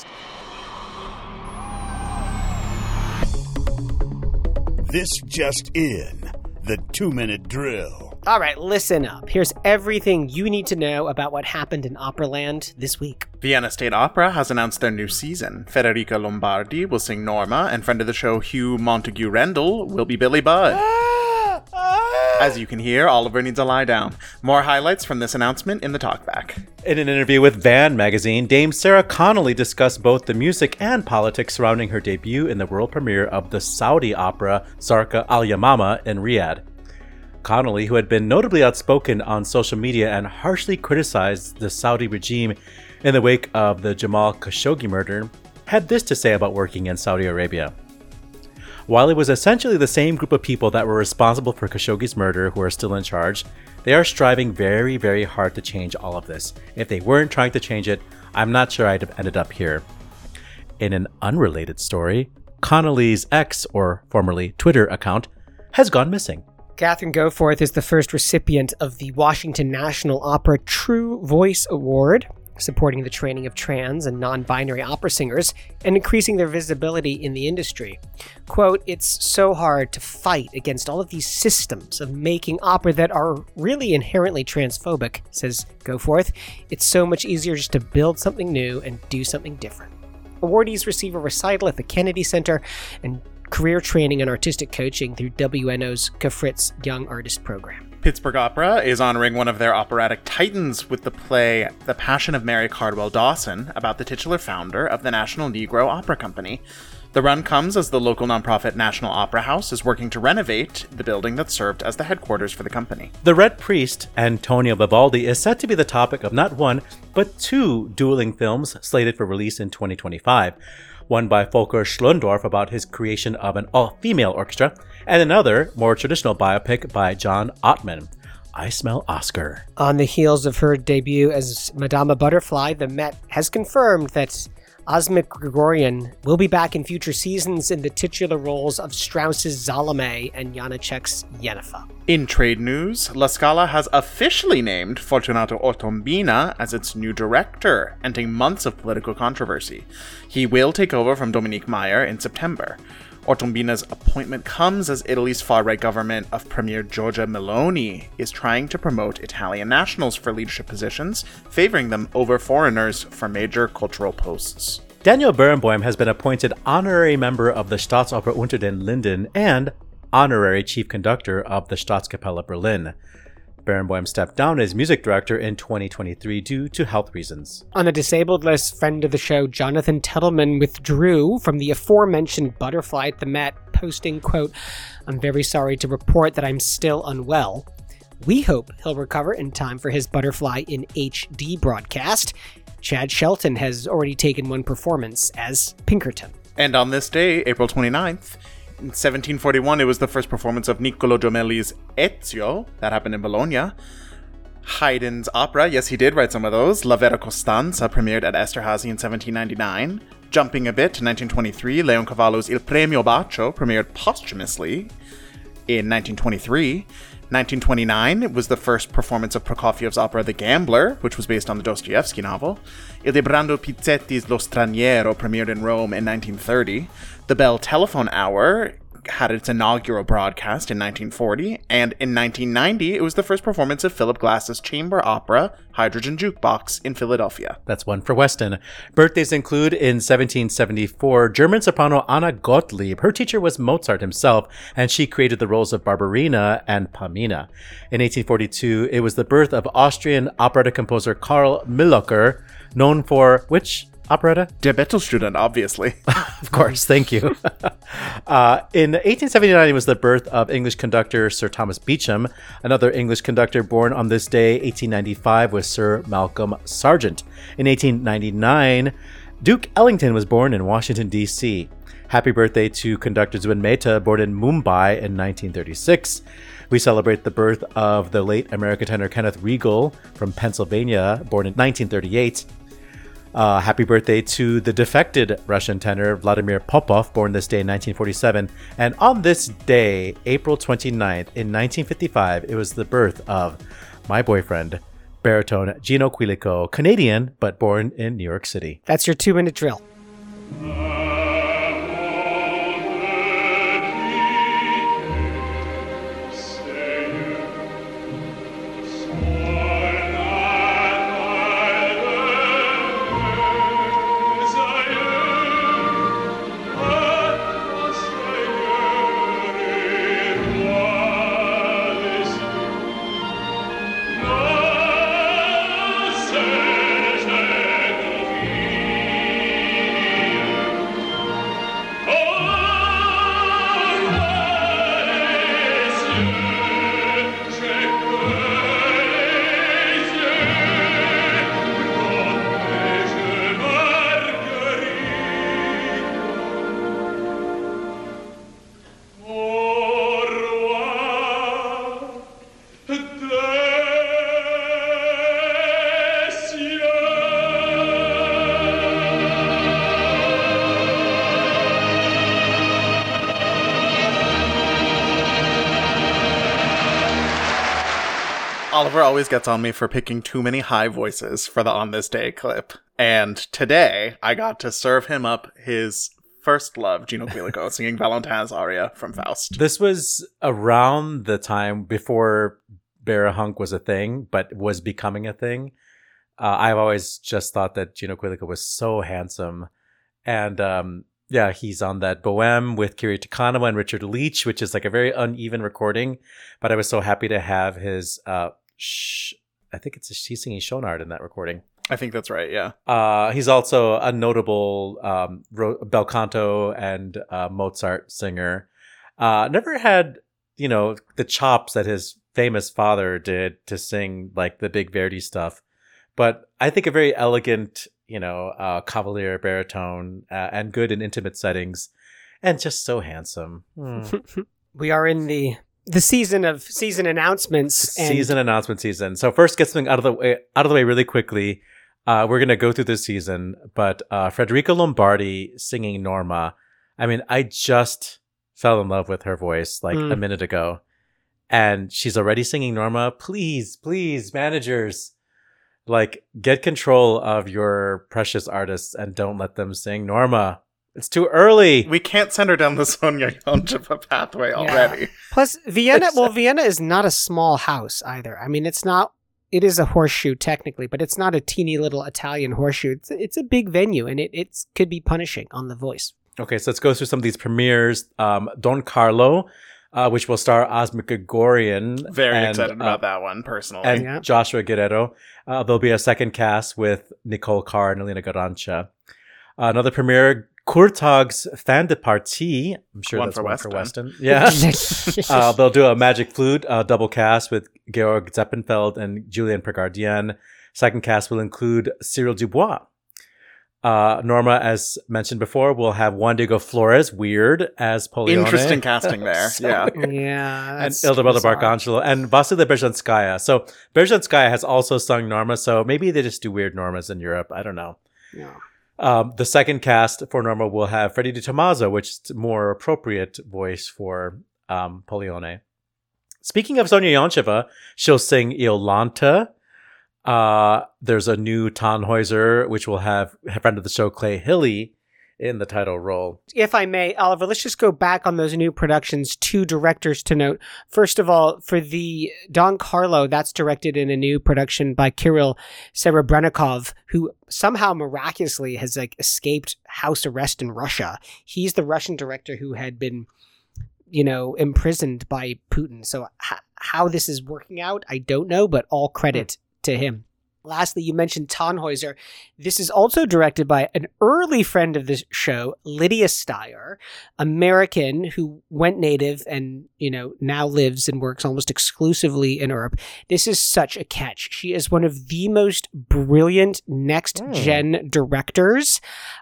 This just in, the 2-minute drill. All right, listen up. Here's everything you need to know about what happened in Operaland this week. Vienna State Opera has announced their new season. Federica Lombardi will sing Norma, and friend of the show Hugh Montague Rendell will be Billy Budd. As you can hear, Oliver needs a lie down. More highlights from this announcement in the talkback. In an interview with Van magazine, Dame Sarah Connolly discussed both the music and politics surrounding her debut in the world premiere of the Saudi opera Zarqa Al-Yamama in Riyadh. Connolly, who had been notably outspoken on social media and harshly criticized the Saudi regime in the wake of the Jamal Khashoggi murder, had this to say about working in Saudi Arabia. While it was essentially the same group of people that were responsible for Khashoggi's murder who are still in charge, they are striving very, very hard to change all of this. If they weren't trying to change it, I'm not sure I'd have ended up here. In an unrelated story, Connolly's ex, or formerly Twitter account, has gone missing. Catherine Goforth is the first recipient of the Washington National Opera True Voice Award, supporting the training of trans and non-binary opera singers and increasing their visibility in the industry. Quote, "It's so hard to fight against all of these systems of making opera that are really inherently transphobic," says Goforth. "It's so much easier just to build something new and do something different." Awardees receive a recital at the Kennedy Center and career training and artistic coaching through WNO's Kafritz Young Artist Program. Pittsburgh Opera is honoring one of their operatic titans with the play The Passion of Mary Cardwell Dawson, about the titular founder of the National Negro Opera Company. The run comes as the local nonprofit National Opera House is working to renovate the building that served as the headquarters for the company. The Red Priest, Antonio Vivaldi, is set to be the topic of not one, but 2 dueling films slated for release in 2025. One by Volker Schlöndorff about his creation of an all-female orchestra, and another, more traditional biopic by John Ottman, I Smell Oscar. On the heels of her debut as Madama Butterfly, the Met has confirmed that Osmik Grigorian will be back in future seasons in the titular roles of Strauss's Salome and Janacek's Yennefer. In trade news, La Scala has officially named Fortunato Ortombina as its new director, ending months of political controversy. He will take over from Dominique Meyer in September. Ortombina's appointment comes as Italy's far-right government of Premier Giorgia Meloni is trying to promote Italian nationals for leadership positions, favoring them over foreigners for major cultural posts. Daniel Barenboim has been appointed honorary member of the Staatsoper unter den Linden and honorary chief conductor of the Staatskapelle Berlin. Barenboim stepped down as music director in 2023 due to health reasons. On the disabled list, friend of the show Jonathan Tettleman withdrew from the aforementioned Butterfly at the Met, posting, quote, "I'm very sorry to report that I'm still unwell. We hope he'll recover in time for his Butterfly in HD broadcast. Chad Shelton has already taken one performance as Pinkerton." And on this day, April 29th, in 1741, it was the first performance of Niccolò Jommelli's Ezio. That happened in Bologna. Haydn's opera, yes, he did write some of those. La Vera Costanza premiered at Esterhazy in 1799. Jumping a bit to 1923, Leoncavallo's Il Premio Baccio premiered posthumously in 1923. 1929, it was the first performance of Prokofiev's opera The Gambler, which was based on the Dostoevsky novel. Ildebrando Pizzetti's Lo Straniero premiered in Rome in 1930. The Bell Telephone Hour had its inaugural broadcast in 1940, and in 1990, it was the first performance of Philip Glass's chamber opera, Hydrogen Jukebox, in Philadelphia. That's one for Weston. Birthdays include in 1774, German soprano Anna Gottlieb. Her teacher was Mozart himself, and she created the roles of Barbarina and Pamina. In 1842, it was the birth of Austrian operetta composer Karl Millocker, known for which operetta? Der Bettelstudent, obviously. Of course, thank you. In 1879, it was the birth of English conductor Sir Thomas Beecham. Another English conductor born on this day, 1895, was Sir Malcolm Sargent. In 1899, Duke Ellington was born in Washington, D.C. Happy birthday to conductor Zubin Mehta, born in Mumbai in 1936. We celebrate the birth of the late American tenor Kenneth Regal from Pennsylvania, born in 1938. Happy birthday to the defected Russian tenor Vladimir Popov, born this day in 1947. And on this day, April 29th, in 1955, it was the birth of my boyfriend, baritone Gino Quilico, Canadian, but born in New York City. That's your 2-minute drill. Oliver always gets on me for picking too many high voices for the On This Day clip. And today, I got to serve him up his first love, Gino Quilico, singing Valentin's aria from Faust. This was around the time before Barahunk was a thing, but was becoming a thing. I've always just thought that Gino Quilico was so handsome. And yeah, he's on that Bohème with Kiri Takanawa and Richard Leach, which is like a very uneven recording. But I was so happy to have his, I think he's singing Schönard in that recording. I think that's right, yeah. He's also a notable bel canto and Mozart singer. Never had, the chops that his famous father did to sing like the big Verdi stuff. But I think a very elegant, cavalier baritone and good in intimate settings and just so handsome. We are in the season of season announcements. Season announcement season. So first, get something out of the way really quickly. We're going to go through this season, but Federica Lombardi singing Norma. I mean, I just fell in love with her voice like a minute ago. And she's already singing Norma. Please, managers, like, get control of your precious artists and don't let them sing Norma. It's too early. We can't send her down the Sonia Yoncheva pathway already. Yeah. Plus, Vienna, Vienna is not a small house either. I mean, it is a horseshoe technically, but it's not a teeny little Italian horseshoe. It's a big venue, and it could be punishing on the voice. Okay, so let's go through some of these premieres. Don Carlo, which will star Asmik Grigorian. Very excited about that one, personally. And Joshua Guerrero. There'll be a second cast with Nicole Carr and Elena Garancha. Another premiere, Kurtag's Fin de Partie. I'm sure that's one for Weston. Yeah. They'll do a Magic Flute double cast with Georg Zeppenfeld and Julien Pergardien. Second cast will include Cyril Dubois. Norma, as mentioned before, will have Juan Diego Flores, weird, as Polione. Interesting casting there. Yeah. And Ildebelda Barcangelo and Vasily Berzhanskaya. So Berzhanskaya has also sung Norma, so maybe they just do weird Normas in Europe. I don't know. Yeah. The second cast for Norma will have Freddie Di Tommaso, which is a more appropriate voice for Polione. Speaking of Sonia Yoncheva, she'll sing Iolanta. There's a new Tannhäuser, which will have a friend of the show, Clay Hilly, in the title role. If I may, Oliver, let's just go back on those new productions. 2 directors to note. First of all, for the Don Carlo, that's directed in a new production by Kirill Serebrennikov, who somehow miraculously has escaped house arrest in Russia. He's the Russian director who had been, imprisoned by Putin. So how this is working out, I don't know, but all credit to him. Lastly, you mentioned Tannhäuser. This is also directed by an early friend of the show, Lydia Steyer, American who went native and, now lives and works almost exclusively in Europe. This is such a catch. She is one of the most brilliant next-gen directors.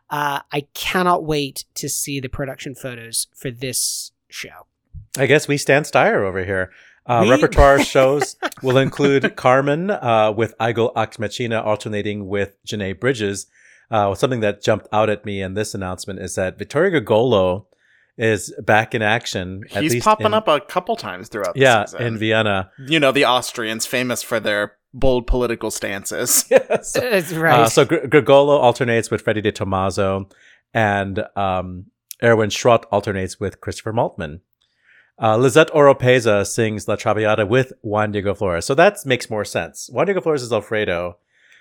I cannot wait to see the production photos for this show. I guess we stand Steyer over here. Repertoire shows will include Carmen with Igor Akhmechina alternating with Janae Bridges. Something that jumped out at me in this announcement is that Vittorio Gogolo is back in action. He's popping up a couple times throughout the season. In Vienna. The Austrians, famous for their bold political stances. Yes. That's right. So Gogolo alternates with Freddie Di Tommaso, and Erwin Schrott alternates with Christopher Maltman. Lizette Oropeza sings La Traviata with Juan Diego Flores. So that makes more sense. Juan Diego Flores is Alfredo,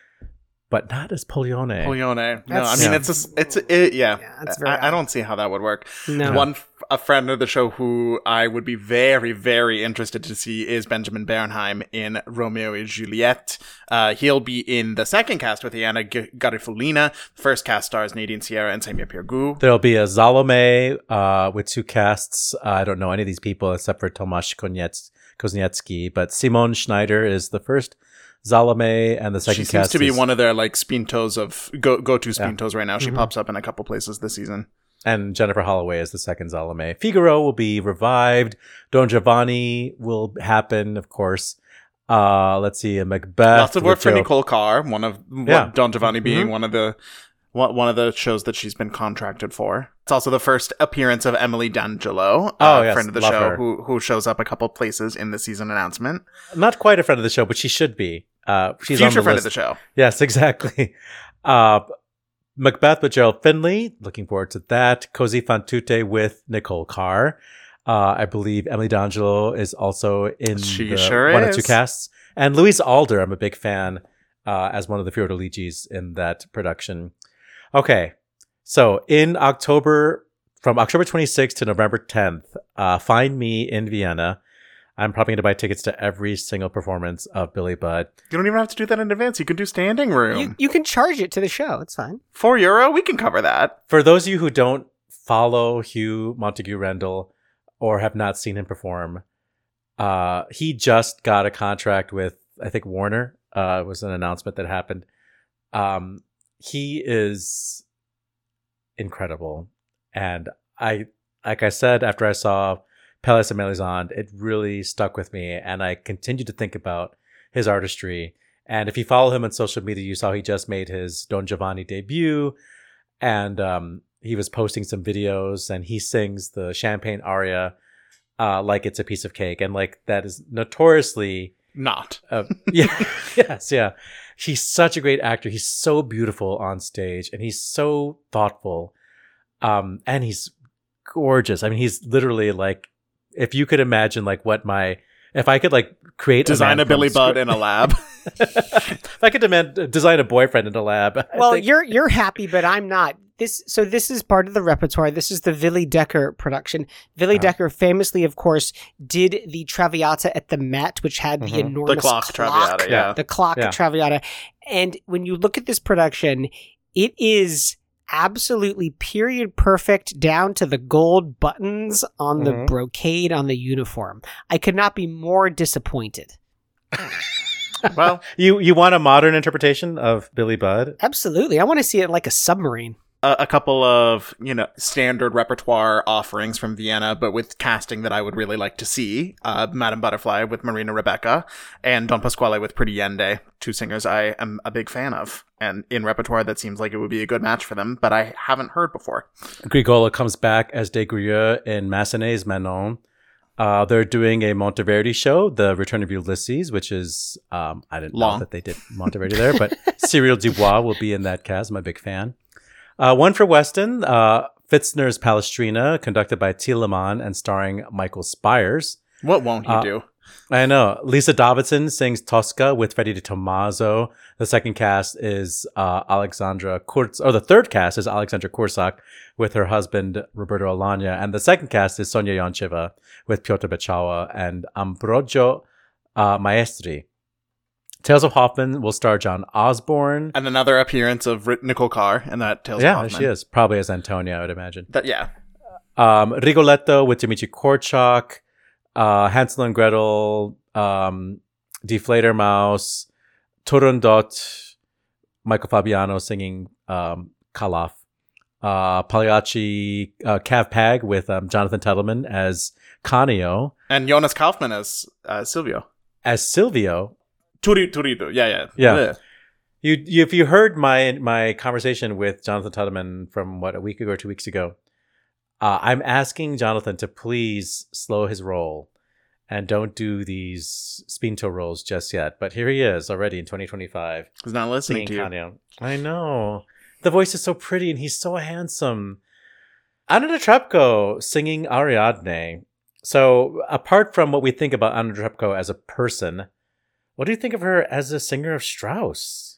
but not as Polione. No, I mean, I don't see how that would work. No. A friend of the show who I would be very, very interested to see is Benjamin Bernheim in Romeo and Juliet. He'll be in the second cast with Iana Garifulina. The first cast stars Nadine Sierra and Samia Pirgu. There'll be a Salome with 2 casts. I don't know any of these people except for Tomasz Kuzniecki, but Simone Schneider is the first Salome, and the second cast seems to be one of their spintos of go-to spintos right now. She pops up in a couple places this season. And Jennifer Holloway is the second Salome. Figaro will be revived. Don Giovanni will happen, of course. Let's see, Macbeth. Lots of work for Nicole Carr. Don Giovanni being one of the shows that she's been contracted for. It's also the first appearance of Emily D'Angelo, friend of the show, who shows up a couple places in the season announcement. Not quite a friend of the show, but she should be. She's future on the friend list. of the show. Yes, exactly. Macbeth with Gerald Finley. Looking forward to that. Così fan tutte with Nicole Carr. I believe Emily D'Angelo is also in one or 2 casts. And Louise Alder, I'm a big fan, as one of the Fiordalicis in that production. Okay. So in October, from October 26th to November 10th, find me in Vienna. I'm probably going to buy tickets to every single performance of Billy Budd. You don't even have to do that in advance. You can do standing room. You can charge it to the show. It's fine. €4, we can cover that. For those of you who don't follow Hugh Montague Rendell or have not seen him perform, he just got a contract with, I think, Warner. It was an announcement that happened. He is incredible. And like I said, after I saw Palace and Melisande, it really stuck with me, and I continue to think about his artistry And if you follow him on social media, you saw he just made his Don Giovanni debut, and he was posting some videos, and he sings the Champagne aria like it's a piece of cake, and like that is notoriously not. Yeah. He's such a great actor. He's so beautiful on stage, and he's so thoughtful, and he's gorgeous. I mean, he's literally like, if you could imagine like if I could like design a Billy Budd in a lab. If I could design a boyfriend in a lab. Well, you're happy, but I'm not. This is part of the repertoire. This is the Willy Decker production. Willy Decker famously, of course, did the Traviata at the Met, which had the enormous clock Traviata, yeah. The clock Traviata. And when you look at this production, it is absolutely period perfect down to the gold buttons on the brocade on the uniform. I could not be more disappointed. Well, you want a modern interpretation of Billy Budd? Absolutely. I want to see it like a submarine. A couple of, standard repertoire offerings from Vienna, but with casting that I would really like to see. Madame Butterfly with Marina Rebecca and Don Pasquale with Pretty Yende, two singers I am a big fan of. And in repertoire, that seems like it would be a good match for them, but I haven't heard before. Grigola comes back as Des Grieux in Massenet's Manon. They're doing a Monteverdi show, The Return of Ulysses, which is, I didn't know that they did Monteverdi there, but Cyril Dubois will be in that cast. I'm a big fan. One for Weston, Fitzner's Palestrina, conducted by Thielemann and starring Michael Spires. What won't he do? I know. Lisa Davidson sings Tosca with Freddie Di Tommaso. The second cast is the third cast is Alexandra Kursak with her husband Roberto Alagna, and the second cast is Sonia Yoncheva with Piotr Bechawa and Ambrogio Maestri. Tales of Hoffman will star John Osborne. And another appearance of Nicole Carr in that Tales of Hoffman. Yeah, she is. Probably as Antonia, I would imagine. Rigoletto with Dmitry Korchak, Hansel and Gretel, Die Fledermaus, Turandot, Michael Fabiano singing Kalaf, Pagliacci, Cav Pag with Jonathan Tettleman as Canio. And Jonas Kaufman as Silvio. As Silvio? Turito, yeah. If you heard my conversation with Jonathan Tettleman from a week ago or 2 weeks ago, I'm asking Jonathan to please slow his roll and don't do these spinto rolls just yet. But here he is already in 2025. He's not listening to you. Canio. I know. The voice is so pretty and he's so handsome. Anna Netrebko singing Ariadne. So apart from what we think about Anna Netrebko as a person, what do you think of her as a singer of Strauss?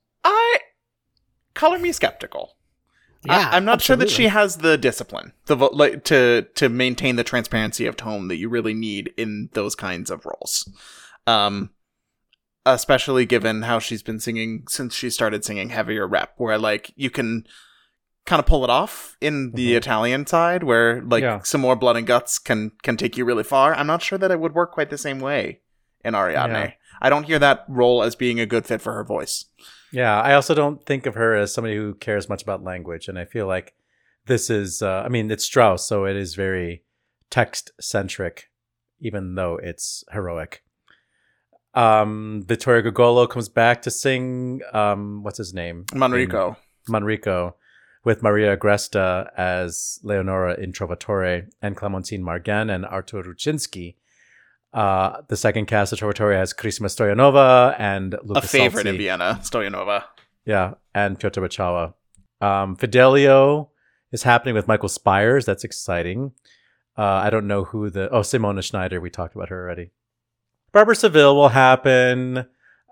Color me skeptical. Yeah, I'm not absolutely. sure that she has the discipline to maintain the transparency of tone that you really need in those kinds of roles. Especially given how she's been singing since she started singing heavier rep, where like you can kind of pull it off in the Italian side, where some more blood and guts can take you really far. I'm not sure that it would work quite the same way in Ariadne. Yeah. I don't hear that role as being a good fit for her voice. Yeah, I also don't think of her as somebody who cares much about language. And I feel like this is, it's Strauss, so it is very text-centric, even though it's heroic. Vittorio Gogolo comes back to sing, what's his name? Manrico, with Maria Agresta as Leonora in Trovatore, and Clementine Margan and Artur Rucinski. The second cast of Trovatore has Carissima Stoyanova and Luca a favorite Salzi. in Vienna, Stoyanova. Yeah, and Piotr Bechawa. Fidelio is happening with Michael Spires. That's exciting. I don't know who Simona Schneider. We talked about her already. Barbara Seville will happen.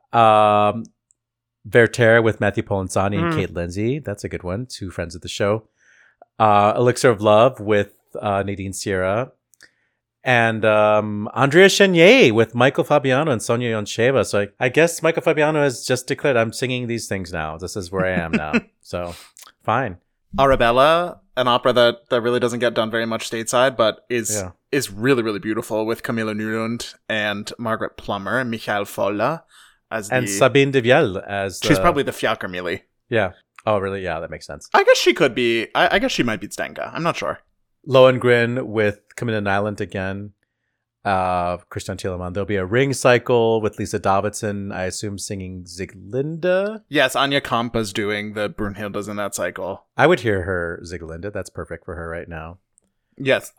Werther with Matthew Polenzani and Kate Lindsay. That's a good one. Two friends of the show. Elixir of Love with Nadine Sierra. And Andrea Chenier with Michael Fabiano and Sonia Yoncheva. So I guess Michael Fabiano has just declared, I'm singing these things now. This is where I am now. So, fine. Arabella, an opera that really doesn't get done very much stateside, but is really, really beautiful, with Camilla Nylund and Margaret Plummer and Michael Folla and Sabine de Vielle as... She's probably the Fiakermili. Yeah. Oh, really? Yeah, that makes sense. I guess she could be... I guess she might be Stenka. I'm not sure. Lohengrin with Camilla Nyland again. Christian Thielemann. There'll be a ring cycle with Lisa Davidson, I assume, singing Sieglinde. Yes, Anya Kampa's doing the Brunhildes in that cycle. I would hear her Sieglinde. That's perfect for her right now. Yes.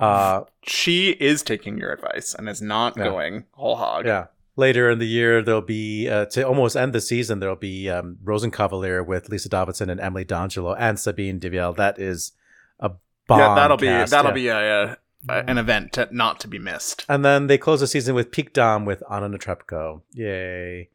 She is taking your advice and is not going whole hog. Yeah. Later in the year, there'll be, to almost end the season, there'll be Rosenkavalier with Lisa Davidson and Emily D'Angelo and Sabine Devielle. That is a bomb. Yeah, that'll be an event not to be missed. And then they close the season with Peak Dom with Anna Netrebko. Yay.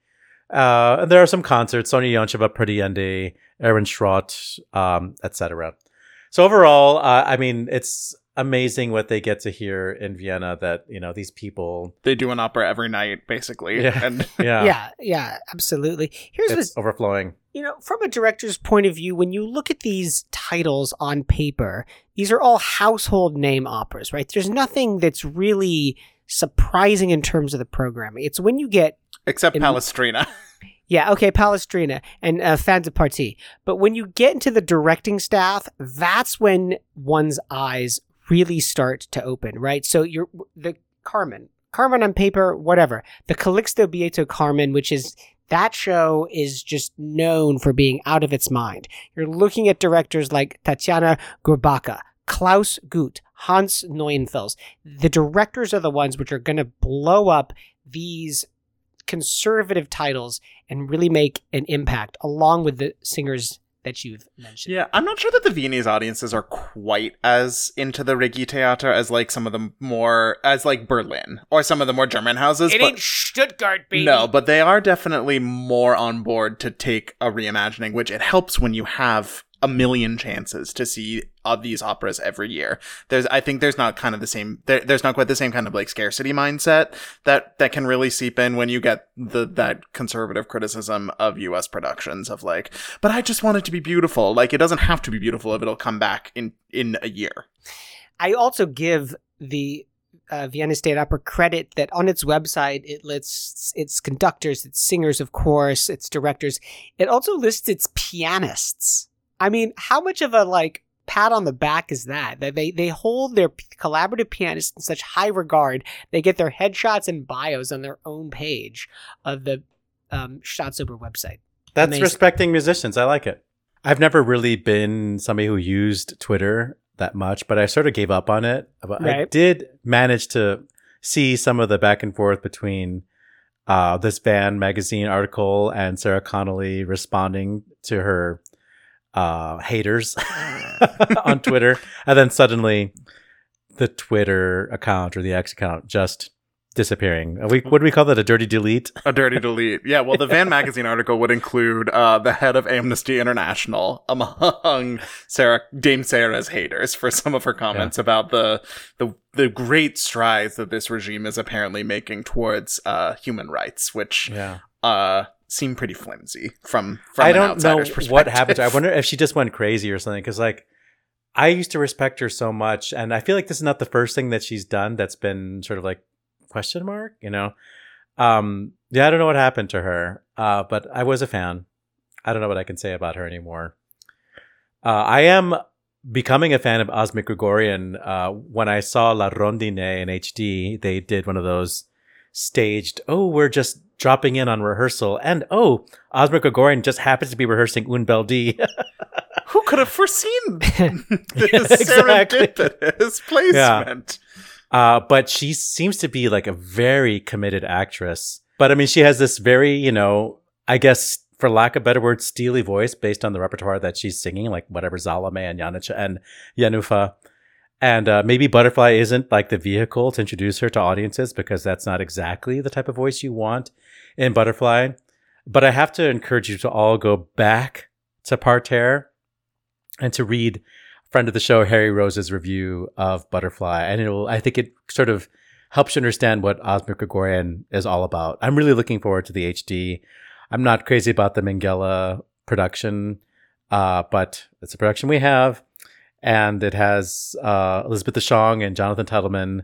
And there are some concerts. Sonia Yoncheva, Pretty Yende, Aaron Schrott, etc. So overall, I mean, it's amazing what they get to hear in Vienna, that, you know, these people, they do an opera every night, basically. Yeah. And yeah, absolutely. Here's it's overflowing. You know, from a director's point of view, when you look at these titles on paper, these are all household name operas, right? There's nothing that's really surprising in terms of the programming. It's when you get... Except Palestrina. Yeah, okay, Palestrina and Fin de Partie. But when you get into the directing staff, that's when one's eyes really start to open, right? So you're the Carmen on paper, whatever. The Calixto Bieto Carmen, which is... That show is just known for being out of its mind. You're looking at directors like Tatiana Gurbacka, Klaus Gut, Hans Neuenfels. The directors are the ones which are going to blow up these conservative titles and really make an impact, along with the singers that you've mentioned. Yeah, I'm not sure that the Viennese audiences are quite as into the Regie Theater as like some of the more, as like Berlin or some of the more German houses. It ain't Stuttgart, baby. No, but they are definitely more on board to take a reimagining, which it helps when you have a million chances to see these operas every year. I think there's not kind of the same, there's not quite the same kind of like scarcity mindset that can really seep in when you get that conservative criticism of US productions of like, but I just want it to be beautiful. Like, it doesn't have to be beautiful if it'll come back in a year. I also give the Vienna State Opera credit that on its website, it lists its conductors, its singers, of course, its directors. It also lists its pianists. I mean, how much of a like pat on the back is that? They hold their collaborative pianists in such high regard. They get their headshots and bios on their own page of the Staatsoper website. That's Amazing. Respecting musicians. I like it. I've never really been somebody who used Twitter that much, but I sort of gave up on it. But right. I did manage to see some of the back and forth between this Van magazine article and Sarah Connolly responding to her haters on Twitter, and then suddenly the Twitter account or the X account just disappearing. What do we call that? A dirty delete? A dirty delete. Yeah, well, the Van magazine article would include the head of Amnesty International among Dame Sarah's haters for some of her comments about the great strides that this regime is apparently making towards human rights, which seem pretty flimsy from I an don't outsider's know perspective. What happened to her. I wonder if she just went crazy or something, because like I used to respect her so much, and I feel like this is not the first thing that she's done that's been sort of like question mark, you know. I don't know what happened to her, but I was a fan. I don't know what I can say about her anymore. I am becoming a fan of Asmik Grigorian. When I saw La Rondine in HD, they did one of those staged, we're just dropping in on rehearsal, and Asmik Grigorian just happens to be rehearsing Un Bel D. Who could have foreseen this serendipitous placement? Yeah. But she seems to be like a very committed actress. But I mean, she has this very, you know, I guess for lack of a better word, steely voice based on the repertoire that she's singing, like whatever Zalame and Janica and Janufa. And maybe Butterfly isn't like the vehicle to introduce her to audiences, because that's not exactly the type of voice you want in Butterfly. But I have to encourage you to all go back to Parterre and to read friend of the show Harry Rose's review of Butterfly. And I think it sort of helps you understand what Asmik Grigorian is all about. I'm really looking forward to the HD. I'm not crazy about the Minghella production, but it's a production we have. And it has Elizabeth DeShong and Jonathan Tettleman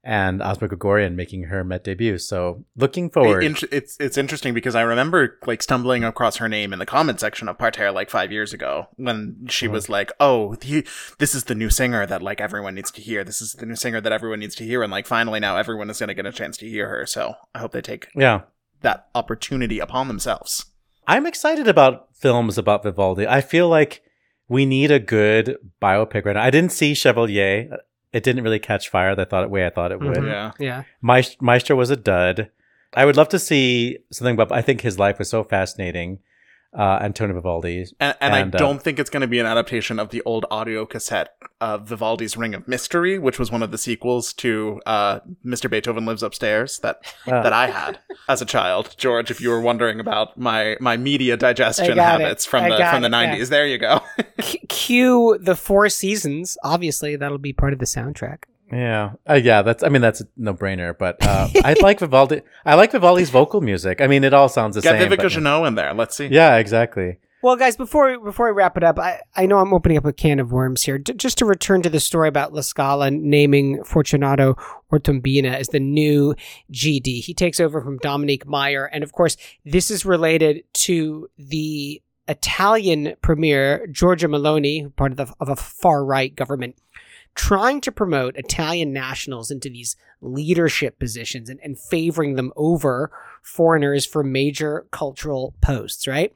and Asma Gregorian making her Met debut. So looking forward. It's interesting because I remember like stumbling across her name in the comment section of Parterre like 5 years ago when she was like, "Oh, this is the new singer that like everyone needs to hear. This is the new singer that everyone needs to hear." And like finally now everyone is going to get a chance to hear her. So I hope they take that opportunity upon themselves. I'm excited about films about Vivaldi. I feel like we need a good biopic right now. I didn't see Chevalier. It didn't really catch fire I thought it would. Yeah. Maestro was a dud. I would love to see something about, I think his life was so fascinating. Antonio Vivaldi. And I don't think it's going to be an adaptation of the old audio cassette of Vivaldi's Ring of Mystery, which was one of the sequels to Mr. Beethoven Lives Upstairs that I had as a child. George, if you were wondering about my media digestion habits from the 90s, there you go. Cue the Four Seasons. Obviously, that'll be part of the soundtrack. Yeah. That's a no-brainer, but I like Vivaldi. I like Vivaldi's vocal music. I mean, it all sounds the same. Get Vivica Jeannot in there. Let's see. Yeah, exactly. Well, guys, before I wrap it up, I know I'm opening up a can of worms here. Just to return to the story about La Scala naming Fortunato Ortombina as the new GD. He takes over from Dominique Meyer. And of course, this is related to the Italian premier, Giorgia Meloni, part of a far-right government, trying to promote Italian nationals into these leadership positions and favoring them over foreigners for major cultural posts, right?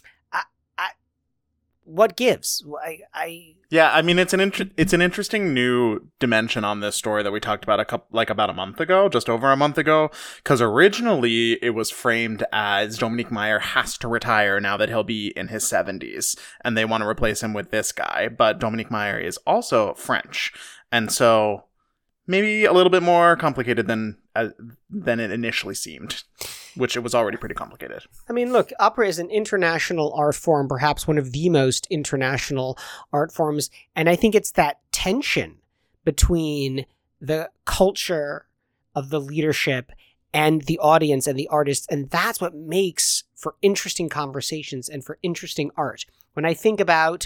What gives? Yeah, I mean, it's an interesting new dimension on this story that we talked about about a month ago, just over a month ago, because originally it was framed as Dominique Meyer has to retire now that he'll be in his 70s, and they want to replace him with this guy. But Dominique Meyer is also French, and so maybe a little bit more complicated than it initially seemed, which it was already pretty complicated. I mean, look, opera is an international art form, perhaps one of the most international art forms. And I think it's that tension between the culture of the leadership and the audience and the artists. And that's what makes for interesting conversations and for interesting art. When I think about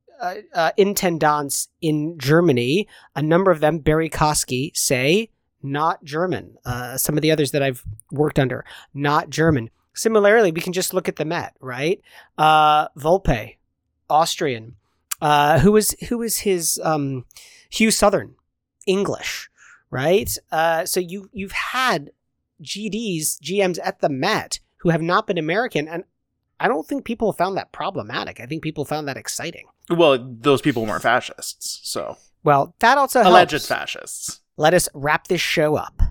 intendants in Germany, a number of them, Barry Kosky, say not German. Some of the others that I've worked under, not German. Similarly, we can just look at the Met, right? Volpe, Austrian. Who is his Hugh Southern, English, right? So you've had GMs at the Met who have not been American, and I don't think people found that problematic. I think people found that exciting. Well, those people weren't fascists, so. Well, that also helps. Alleged fascists. Let us wrap this show up.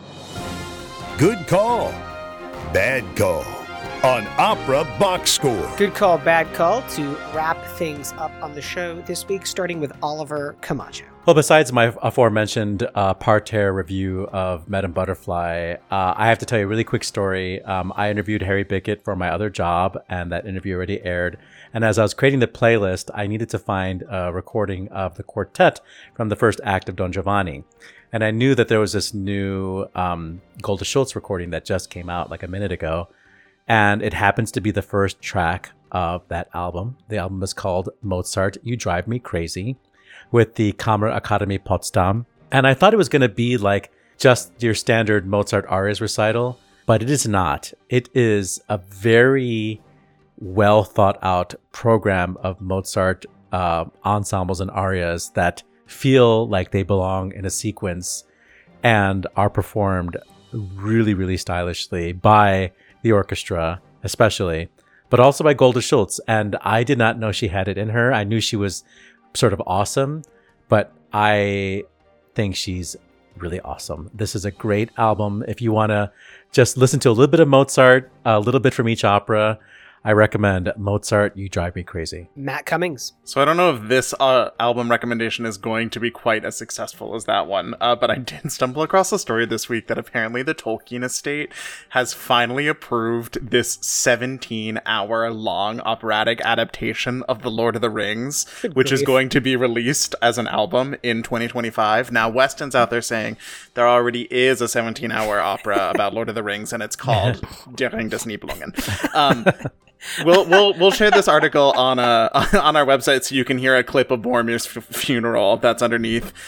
Good call. Bad call. On Opera Box Score. Good call, bad call to wrap things up on the show this week, starting with Oliver Camacho. Well, besides my aforementioned Parterre review of Madame Butterfly, I have to tell you a really quick story. I interviewed Harry Bickett for my other job, and that interview already aired. And as I was creating the playlist, I needed to find a recording of the quartet from the first act of Don Giovanni. And I knew that there was this new Golda Schultz recording that just came out like a minute ago. And it happens to be the first track of that album. The album is called Mozart, You Drive Me Crazy, with the Kammerakademie Potsdam. And I thought it was going to be like just your standard Mozart arias recital, but it is not. It is a very well thought out program of Mozart ensembles and arias that feel like they belong in a sequence and are performed really, really stylishly by the orchestra, especially, but also by Golda Schultz. And I did not know she had it in her. I knew she was sort of awesome, but I think she's really awesome. This is a great album. If you want to just listen to a little bit of Mozart, a little bit from each opera, I recommend Mozart, You Drive Me Crazy. Matt Cummings. So I don't know if this album recommendation is going to be quite as successful as that one, but I did stumble across a story this week that apparently the Tolkien estate has finally approved this 17-hour-long operatic adaptation of The Lord of the Rings, which is going to be released as an album in 2025. Now, Weston's out there saying there already is a 17-hour opera about Lord of the Rings, and it's called Der Ring des Nibelungen. We'll share this article on our website so you can hear a clip of Boromir's funeral that's underneath.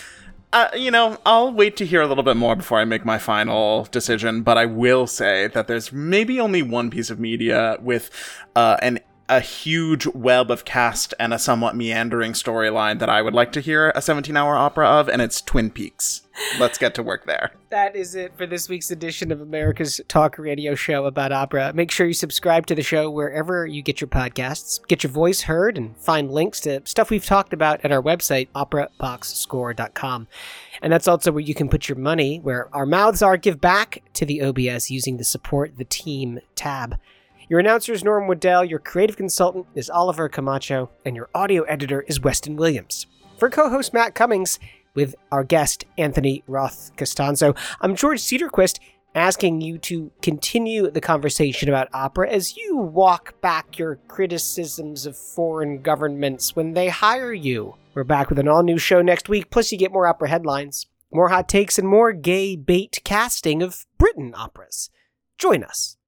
I'll wait to hear a little bit more before I make my final decision, but I will say that there's maybe only one piece of media with a huge web of cast and a somewhat meandering storyline that I would like to hear a 17-hour opera of, and it's Twin Peaks. Let's get to work there. That is it for this week's edition of America's Talk Radio Show about opera. Make sure you subscribe to the show wherever you get your podcasts, get your voice heard, and find links to stuff we've talked about at our website, operaboxscore.com. And that's also where you can put your money, where our mouths are. Give back to the OBS using the Support the Team tab. Your announcer is Norm Waddell, your creative consultant is Oliver Camacho, and your audio editor is Weston Williams. For co-host Matt Cummings, with our guest Anthony Roth Costanzo, I'm George Cedarquist, asking you to continue the conversation about opera as you walk back your criticisms of foreign governments when they hire you. We're back with an all-new show next week, plus you get more opera headlines, more hot takes, and more gay bait casting of Britain operas. Join us.